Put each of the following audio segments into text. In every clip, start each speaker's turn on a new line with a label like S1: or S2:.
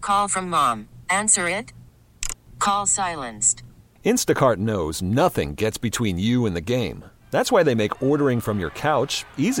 S1: Call from mom. Answer it. Call silenced.
S2: Instacart knows nothing gets between you and the game. That's why they make ordering from your couch easy.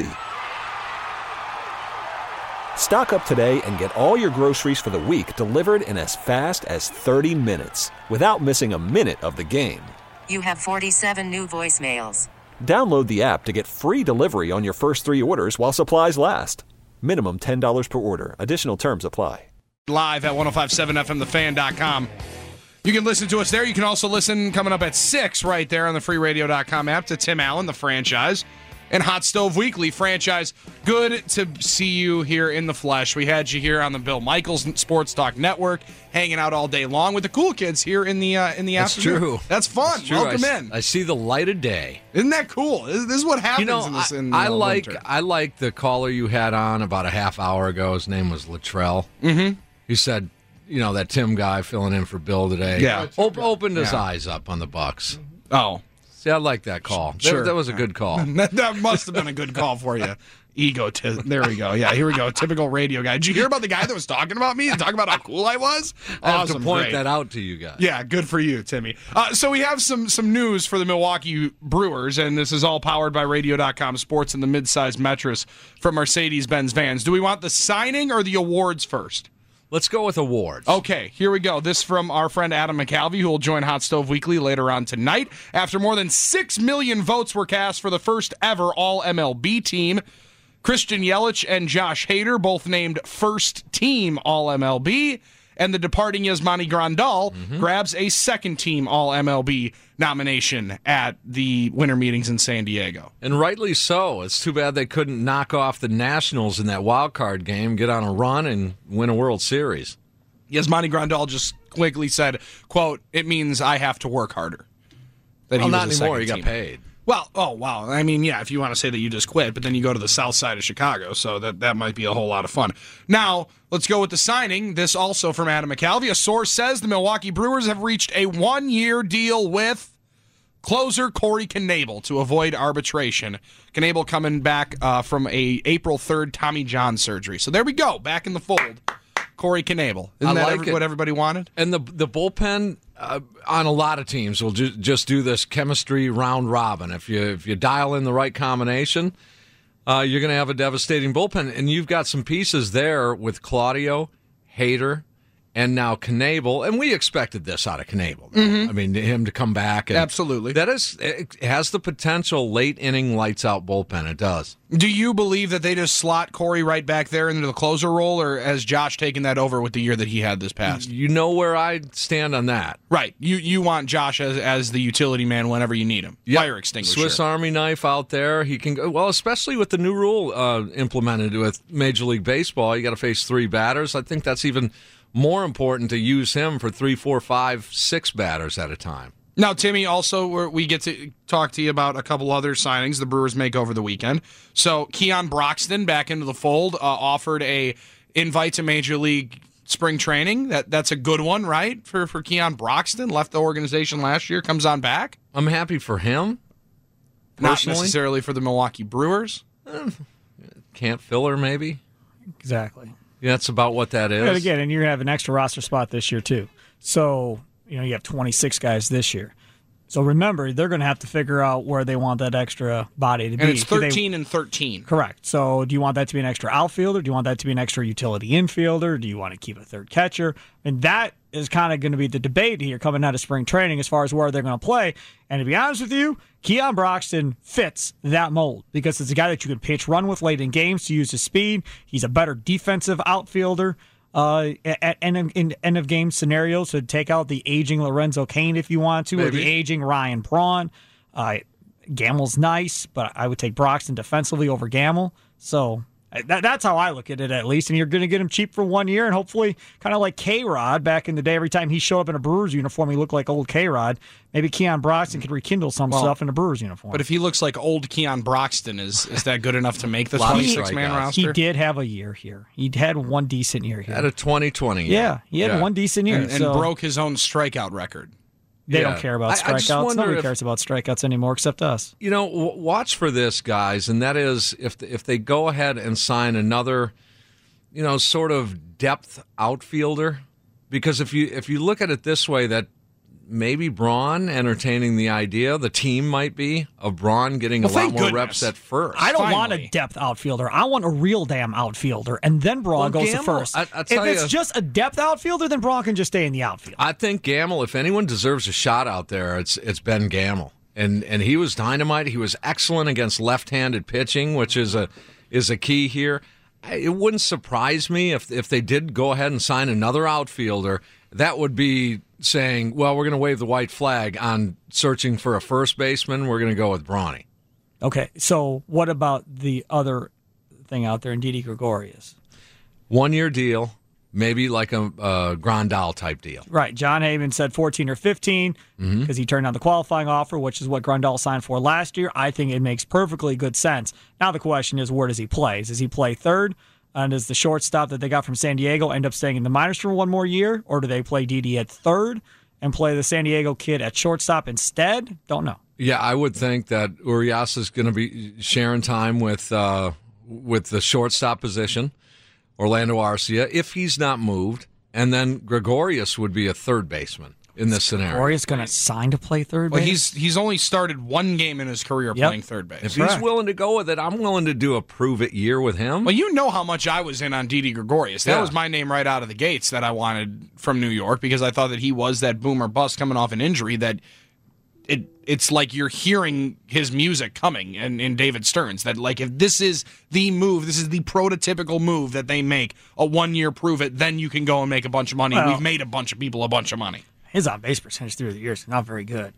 S2: Stock up today and get all your groceries for the week delivered in as fast as 30 minutes without missing a minute of the game.
S1: You have 47 new voicemails.
S2: Download the app to get free delivery on your first 3 orders while supplies last. Minimum $10 per order. Additional terms apply.
S3: Live at 1057fmthefan.com. You can listen to us there. You can also listen coming up at 6 right there on the freeradio.com app to Tim Allen, the franchise, and Hot Stove Weekly franchise. Good to see you here in the flesh. We had you here on the Bill Michaels Sports Talk Network, hanging out all day long with the cool kids here in the afternoon.
S4: That's true.
S3: That's fun.
S4: That's true.
S3: Welcome in.
S4: I see the light of day.
S3: Isn't that cool? This is what happens in winter.
S4: I like the caller you had on about a half hour ago. His name was Luttrell.
S3: Mm-hmm.
S4: He said, that Tim guy filling in for Bill today.
S3: Yeah.
S4: Opened his eyes up on the Bucks.
S3: Oh.
S4: See, I like that call.
S3: Sure.
S4: That was a good call.
S3: That must have been a good call for you. There we go. Yeah, here we go. Typical radio guy. Did you hear about the guy that was talking about me and talking about how cool I was?
S4: I have to point that out to you guys.
S3: Yeah, good for you, Timmy. So we have some news for the Milwaukee Brewers, and this is all powered by Radio.com Sports and the mid-size Metris from Mercedes-Benz Vans. Do we want the signing or the awards first?
S4: Let's go with awards.
S3: Okay, here we go. This from our friend Adam McCalvey, who will join Hot Stove Weekly later on tonight. After more than 6 million votes were cast for the first ever All-MLB team, Christian Yelich and Josh Hader both named first team All-MLB, and the departing Yasmani Grandal grabs a second team All-MLB nomination at the winter meetings in San Diego.
S4: And rightly so. It's too bad they couldn't knock off the Nationals in that wild card game, get on a run, and win a World Series.
S3: Yasmani Grandal just quickly said, quote, "It means I have to work harder."
S4: Not anymore. He got paid.
S3: Well, oh, wow. I mean, yeah, if you want to say that you just quit, but then you go to the south side of Chicago, so that might be a whole lot of fun. Now, let's go with the signing. This also from Adam McCalvey. A source says the Milwaukee Brewers have reached a 1-year deal with closer Corey Knebel to avoid arbitration. Knebel coming back from a April 3rd Tommy John surgery. So there we go, back in the fold. Corey Knebel. Isn't that what everybody wanted?
S4: And the bullpen on a lot of teams will just do this chemistry round robin. If you dial in the right combination, you're going to have a devastating bullpen. And you've got some pieces there with Claudio, Hader, and now Knebel. And we expected this out of Knebel. I mean, him to come back. And
S3: absolutely.
S4: It has the potential late inning lights out bullpen. It does.
S3: Do you believe that they just slot Corey right back there into the closer role, or has Josh taken that over with the year that he had this past?
S4: You know where I stand on that.
S3: Right. You want Josh as the utility man whenever you need him.
S4: Yep.
S3: Fire extinguisher.
S4: Swiss Army knife out there. He can go, well, especially with the new rule implemented with Major League Baseball. You got to face 3 batters. I think that's even more important to use him for 3, 4, 5, 6 batters at a time.
S3: Now, Timmy, also, we get to talk to you about a couple other signings the Brewers make over the weekend. So, Keon Broxton back into the fold, offered a invite to Major League spring training. That's a good one, right, for Keon Broxton? Left the organization last year, comes on back.
S4: I'm happy for him, personally.
S3: Not necessarily for the Milwaukee Brewers.
S4: Camp filler, maybe?
S5: Exactly.
S4: Yeah, that's about what that is.
S5: And again, and you're going to have an extra roster spot this year, too. So, you have 26 guys this year. So remember, they're going to have to figure out where they want that extra body to be.
S3: And it's 13 and 13.
S5: Correct. So do you want that to be an extra outfielder? Do you want that to be an extra utility infielder? Do you want to keep a third catcher? And that is kind of going to be the debate here coming out of spring training as far as where they're going to play. And to be honest with you, Keon Broxton fits that mold because it's a guy that you can pitch run with late in games to use his speed. He's a better defensive outfielder. At end of game scenarios to take out the aging Lorenzo Cain if you want to, or the aging Ryan Braun. Gamel's nice, but I would take Broxton defensively over Gamel. So that's how I look at it, at least. And you're going to get him cheap for 1 year, and hopefully, kind of like K-Rod back in the day, every time he showed up in a Brewers uniform, he looked like old K-Rod. Maybe Keon Broxton could rekindle some stuff in a Brewers uniform.
S3: But if he looks like old Keon Broxton, is that good enough to make the 26-man roster?
S5: He did have a year here. He had one decent year here.
S4: Had a 2020 year.
S5: Yeah, he had one decent year.
S3: And broke his own strikeout record.
S5: They don't care about strikeouts. Nobody cares about strikeouts anymore except us.
S4: Watch for this, guys, and that is if they go ahead and sign another, sort of depth outfielder, Because if you look at it this way, that maybe Braun entertaining the idea, the team might be, of Braun getting a lot more reps at first.
S5: I don't
S3: Finally.
S5: want a depth outfielder. I want a real damn outfielder, and then Braun goes to first. If it's just a depth outfielder, then Braun can just stay in the outfield.
S4: I think Gamble, if anyone deserves a shot out there, it's Ben Gamble. And he was dynamite. He was excellent against left-handed pitching, which is a key here. It wouldn't surprise me if they did go ahead and sign another outfielder. That would be saying, well, we're going to wave the white flag on searching for a first baseman. We're going to go with Brawny.
S5: Okay, so what about the other thing out there in Didi Gregorius?
S4: 1-year deal, maybe like a Grandal type deal.
S5: Right. John Heyman said 14 or 15 because he turned down the qualifying offer, which is what Grandal signed for last year. I think it makes perfectly good sense. Now the question is, where does he play? Does he play third? And does the shortstop that they got from San Diego end up staying in the minors for one more year? Or do they play Didi at third and play the San Diego kid at shortstop instead? Don't know.
S4: Yeah, I would think that Urias is going to be sharing time with the shortstop position, Orlando Arcia, if he's not moved. And then Gregorius would be a third baseman in this scenario.
S5: Gregorius going to sign to play third base?
S3: Well, he's only started one game in his career playing third base.
S4: If he's willing to go with it, I'm willing to do a prove-it year with him.
S3: Well, you know how much I was in on Didi Gregorius. That was my name right out of the gates that I wanted from New York because I thought that he was that boomer bust coming off an injury that it's like you're hearing his music coming in David Stearns. That like if this is the move, this is the prototypical move that they make, a 1-year prove-it, then you can go and make a bunch of money.
S5: Well,
S3: we've made a bunch of people a bunch of money.
S5: His on-base percentage through the years is not very good.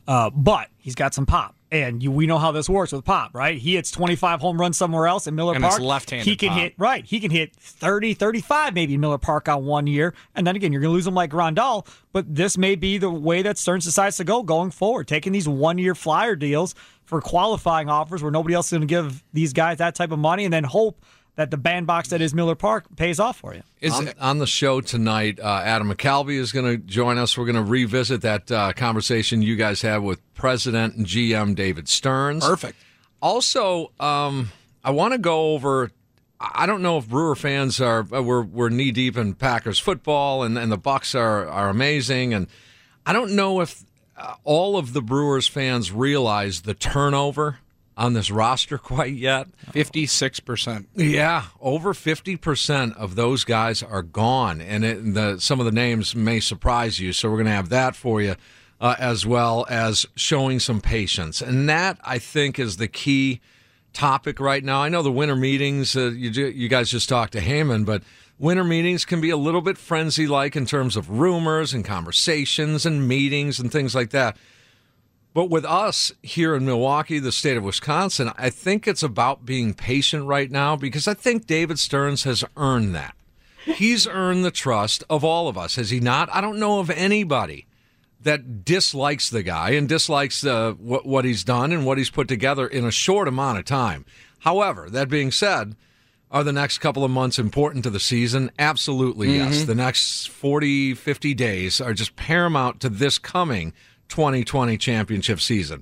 S5: But he's got some pop. And we know how this works with pop, right? He hits 25 home runs somewhere else in Miller
S3: and
S5: Park.
S3: it's left-handed
S5: He can
S3: pop.
S5: He can hit 30, 35 maybe in Miller Park on 1 year. And then again, you're going to lose him like Grandal. But this may be the way that Stearns decides to go going forward, taking these 1-year flyer deals for qualifying offers where nobody else is going to give these guys that type of money and then hope that the bandbox that is Miller Park pays off for you.
S4: On the show tonight, Adam McCalvy is going to join us. We're going to revisit that conversation you guys had with President and GM David Stearns.
S3: Perfect.
S4: Also, I want to go over, I don't know if Brewer fans are, we're knee-deep in Packers football, and the Bucs are amazing, and I don't know if all of the Brewers fans realize the turnover on this roster quite yet.
S3: 56%.
S4: Yeah, over 50% of those guys are gone, and some of the names may surprise you, so we're going to have that for you, as well as showing some patience. And that, I think, is the key topic right now. I know the winter meetings, you guys just talked to Heyman, but winter meetings can be a little bit frenzy-like in terms of rumors and conversations and meetings and things like that. But with us here in Milwaukee, the state of Wisconsin, I think it's about being patient right now because I think David Stearns has earned that. He's earned the trust of all of us, has he not? I don't know of anybody that dislikes the guy and dislikes what he's done and what he's put together in a short amount of time. However, that being said, are the next couple of months important to the season? Absolutely, yes. The next 40, 50 days are just paramount to this coming 2020 championship season.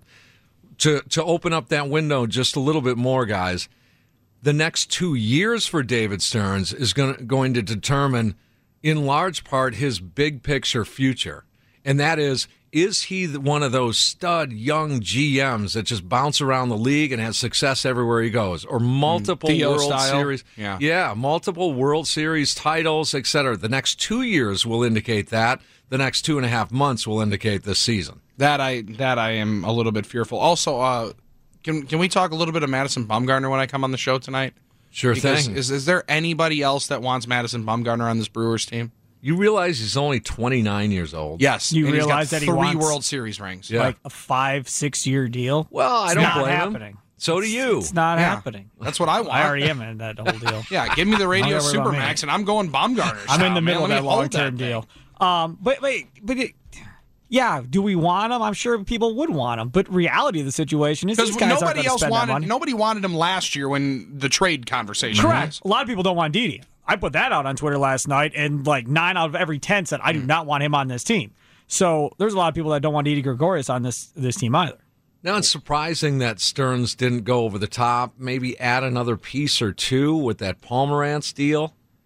S4: To open up that window just a little bit more, guys, the next 2 years for David Stearns is going to determine, in large part, his big picture future. And that is he one of those stud young GMs that just bounce around the league and has success everywhere he goes? Or multiple World Series. Yeah, multiple World Series titles, etc. The next 2 years will indicate that. The next 2.5 months will indicate this season.
S3: That I am a little bit fearful. Also, can we talk a little bit of Madison Bumgarner when I come on the show tonight?
S4: Sure thing.
S3: Is there anybody else that wants Madison Bumgarner on this Brewers team?
S4: You realize he's only 29 years old.
S3: Yes.
S5: You
S3: and
S5: realize
S3: he's got
S5: that he
S3: 3
S5: wants
S3: World Series rings.
S4: Yeah.
S5: like a 5-6 year deal.
S4: Well, I
S5: It's
S4: don't
S5: not
S4: blame
S5: happening.
S4: him. So do you.
S5: It's not happening.
S3: That's what I want.
S5: I already am in that whole deal.
S3: Yeah, give me the Radio
S5: Don't worry about me.
S3: Supermax, and I'm going Bumgarner.
S5: I'm in the
S3: style,
S5: middle
S3: man.
S5: of
S3: Let
S5: that
S3: me hold
S5: long-term
S3: thing.
S5: deal. Yeah, do we want him? I'm sure people would want him. But reality of the situation is these
S3: Because
S5: guys aren't
S3: nobody
S5: going to
S3: else
S5: spend that money.
S3: nobody wanted him last year when the trade conversation
S5: Correct.
S3: was.
S5: A lot of people don't want Didi. I put that out on Twitter last night, and like 9 out of every 10 said I do not want him on this team. So there's a lot of people that don't want Didi Gregorius on this team either.
S4: Now, it's surprising that Stearns didn't go over the top, maybe add another piece or two with that Pomerantz deal.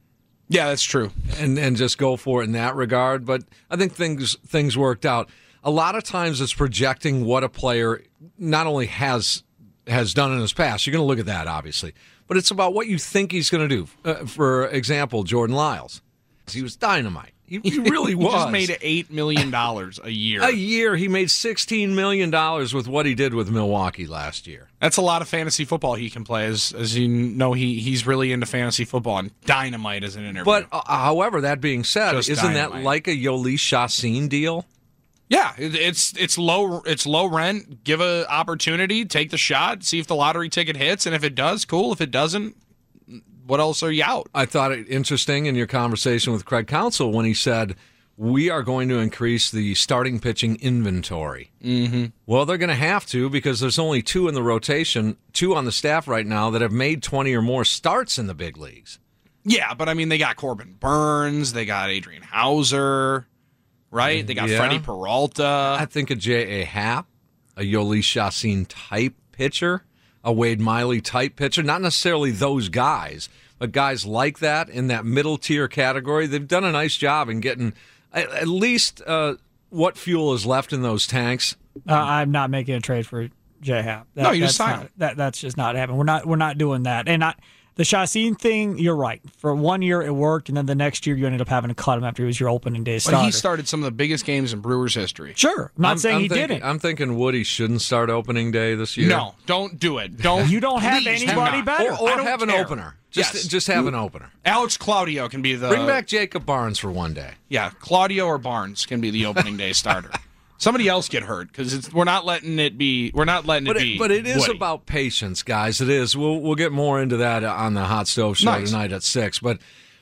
S3: Yeah, that's true.
S4: and just go for it in that regard. But I think things worked out. A lot of times it's projecting what a player not only has done in his past. You're going to look at that, obviously. But it's about what you think he's going to do. For example, Jordan Lyles. He was dynamite. He really was.
S3: He just made $8 million a year.
S4: A year. He made $16 million with what he did with Milwaukee last year.
S3: That's a lot of fantasy football he can play. As you know, he's really into fantasy football, and dynamite is an interview.
S4: But, however, that being said,
S3: Just
S4: isn't
S3: dynamite.
S4: that like a Yoeli Chassin deal?
S3: Yeah, it's low rent. Give an opportunity, take the shot, see if the lottery ticket hits, and if it does, cool. If it doesn't, what else are you out?
S4: I thought it interesting in your conversation with Craig Counsell when he said, we are going to increase the starting pitching inventory. Mm-hmm. Well, they're going to have to because there's only 2 in the rotation, 2 on the staff right now that have made 20 or more starts in the big leagues.
S3: Yeah, but I mean, they got Corbin Burns, they got Adrian Hauser, right? They got
S4: Yeah.
S3: Freddie Peralta.
S4: I think a J.A. Happ, a Yoeli Chassin type pitcher, a Wade Miley type pitcher, not necessarily those guys, but guys like that in that middle tier category. They've done a nice job in getting at least what fuel is left in those tanks.
S5: I'm not making a trade for J Happ.
S3: No, you just
S5: that's
S3: sign
S5: not- That's just not happening. We're not doing that. And the Chassin thing, you're right. For 1 year it worked, and then the next year you ended up having to cut him after he was your opening day starter.
S3: But he started some of the biggest games in Brewers history.
S5: Sure, I'm not saying he
S4: thinking,
S5: didn't.
S4: I'm thinking Woody shouldn't start opening day this year.
S3: No, don't do it. Don't.
S5: You don't have
S3: Please do
S5: anybody
S3: not.
S5: better.
S4: Or
S3: I don't
S4: have an
S3: care.
S4: opener.
S3: Yes.
S4: Just have an opener.
S3: Alex Claudio can be the
S4: Bring back Jacob Barnes for one day.
S3: Yeah, Claudio or Barnes can be the opening day starter. Somebody else get hurt because we're not letting it be. We're not letting it be.
S4: But it is
S3: Woody.
S4: about patience, guys. It is. We'll get more into that on the Hot Stove Show
S3: Nice.
S4: tonight at 6. But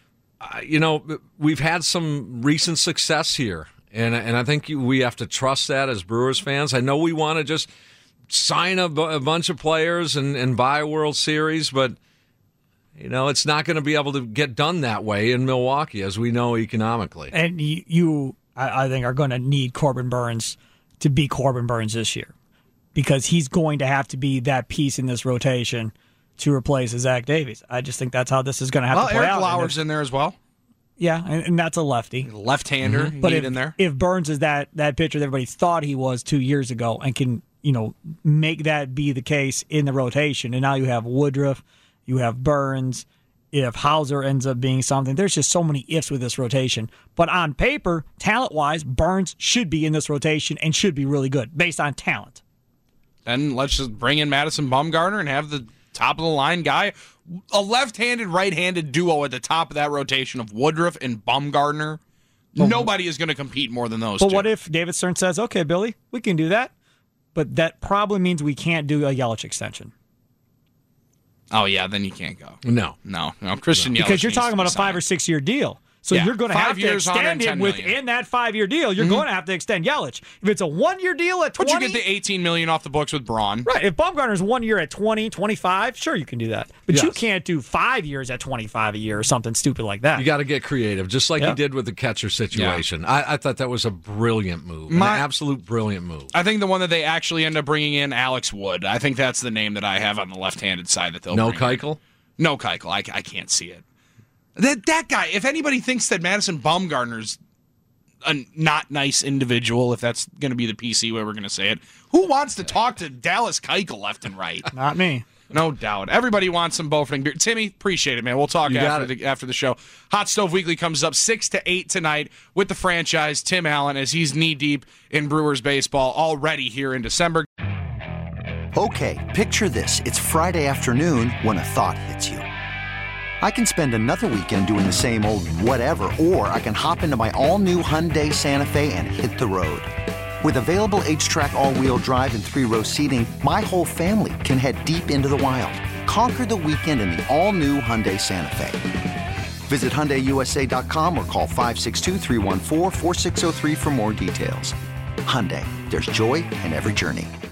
S4: we've had some recent success here, and I think we have to trust that as Brewers fans. I know we want to just sign a bunch of players and buy a World Series, but it's not going to be able to get done that way in Milwaukee, as we know economically.
S5: And I think, are going to need Corbin Burns to be Corbin Burns this year because he's going to have to be that piece in this rotation to replace Zach Davies. I just think that's how this is going to have to play
S3: Eric
S5: out.
S3: Lauer's in there as well.
S5: Yeah, and that's a lefty.
S3: Left-hander,
S5: But
S3: in there.
S5: if Burns is that pitcher that everybody thought he was 2 years ago and can make that be the case in the rotation, and now you have Woodruff, you have Burns. If Hauser ends up being something, there's just so many ifs with this rotation. But on paper, talent-wise, Burns should be in this rotation and should be really good based on talent.
S3: Then let's just bring in Madison Bumgarner and have the top-of-the-line guy. A left-handed, right-handed duo at the top of that rotation of Woodruff and Bumgarner. Nobody is going to compete more than those
S5: But
S3: two.
S5: what if David Stern says, okay, Billy, we can do that, but that probably means we can't do a Yelich extension.
S3: Oh, yeah, then you can't go.
S4: No.
S3: Christian Yelich
S5: Because you're
S3: needs
S5: talking
S3: to
S5: about
S3: be
S5: a 5 or
S3: signed.
S5: 6 year deal. So
S3: Yeah,
S5: you're going to
S3: 5
S5: have to
S3: years,
S5: extend it
S3: $110 million.
S5: within that 5 year deal. You're going to have to extend Yelich. If it's a 1 year deal at 20,
S3: But you get the $18 million off the books with Braun.
S5: right. If Bumgarner's 1 year at 20, 25, sure you can do that. But you
S4: Yes.
S5: can't do 5 years at 25 a year or something stupid like that.
S4: You got to get creative, just like
S5: Yeah.
S4: he did with the catcher situation. I thought that was a brilliant move, an absolute brilliant move.
S3: I think the one that they actually end up bringing in, Alex Wood. I think that's the name that I have on the left-handed side that they'll
S4: No
S3: bring in.
S4: Keuchel?
S3: No Keuchel. I can't see it. That guy, if anybody thinks that Madison Bumgarner's a not nice individual, if that's going to be the PC way we're going to say it, who wants to talk to Dallas Keuchel left and right?
S5: Not me.
S3: No doubt. Everybody wants some Bofing beer. Timmy, appreciate it, man. We'll talk after the show. Hot Stove Weekly comes up 6 to 8 tonight with the franchise, Tim Allen, as he's knee-deep in Brewers baseball already here in December.
S6: Okay, picture this. It's Friday afternoon when a thought hits you. I can spend another weekend doing the same old whatever, or I can hop into my all-new Hyundai Santa Fe and hit the road. With available H-Track all-wheel drive and 3-row seating, my whole family can head deep into the wild. Conquer the weekend in the all-new Hyundai Santa Fe. Visit HyundaiUSA.com or call 562-314-4603 for more details. Hyundai, there's joy in every journey.